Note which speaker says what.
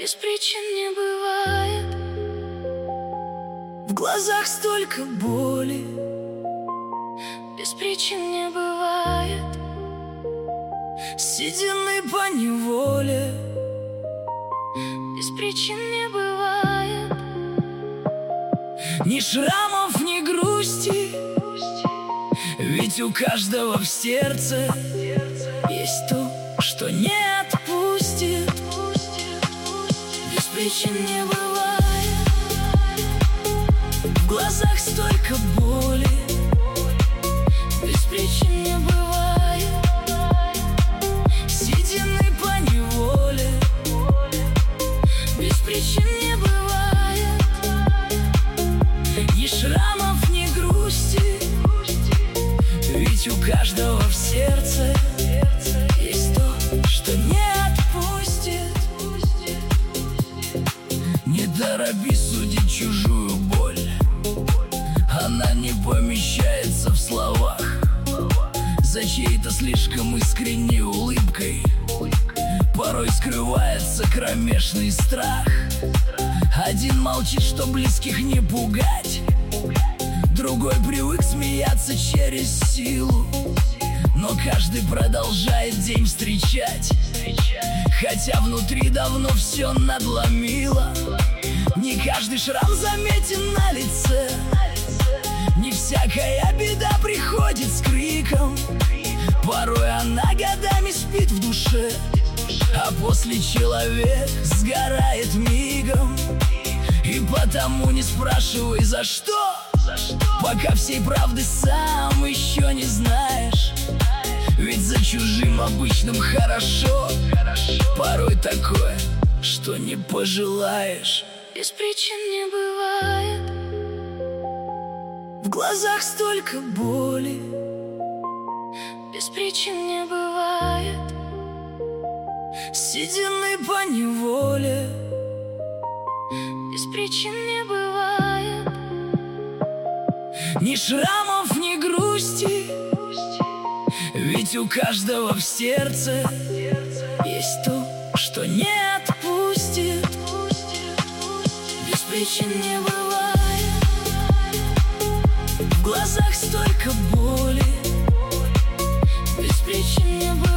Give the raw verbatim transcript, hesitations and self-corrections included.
Speaker 1: Без причин не бывает. В глазах столько боли. Без причин не бывает. Седины по неволе. Без причин не бывает. Ни шрамов, ни грусти. Ведь у каждого в сердце есть то, что не отпустит. Без причин не бывает. В глазах столько боли. Без причин не бывает. Седины по неволе. Без причин не бывает. Ни шрамов, ни грусти. Ведь у каждого в сердце есть то, что не отпустит. Не торопись судить чужую боль. Она не помещается в словах. За чьей-то слишком искренней улыбкой порой скрывается кромешный страх. Один молчит, что близких не пугать. Другой привык смеяться через силу. Но каждый продолжает день встречать, хотя внутри давно все надломило. Не каждый шрам заметен на лице. Не всякая беда приходит с криком. Порой она годами спит в душе, а после человек сгорает мигом. И потому не спрашивай за что, пока всей правды сам еще не знаешь. Ведь за чужим обычным хорошо порой такое, что не пожелаешь. Без причин не бывает. В глазах столько боли. Без причин не бывает. Седины по неволе. Без причин не бывает. Ни шрамов, ни грусти. Ведь у каждого в сердце есть то, что не отпустит. Без причин не бывает. В глазах столько боли. Без причин не бывает.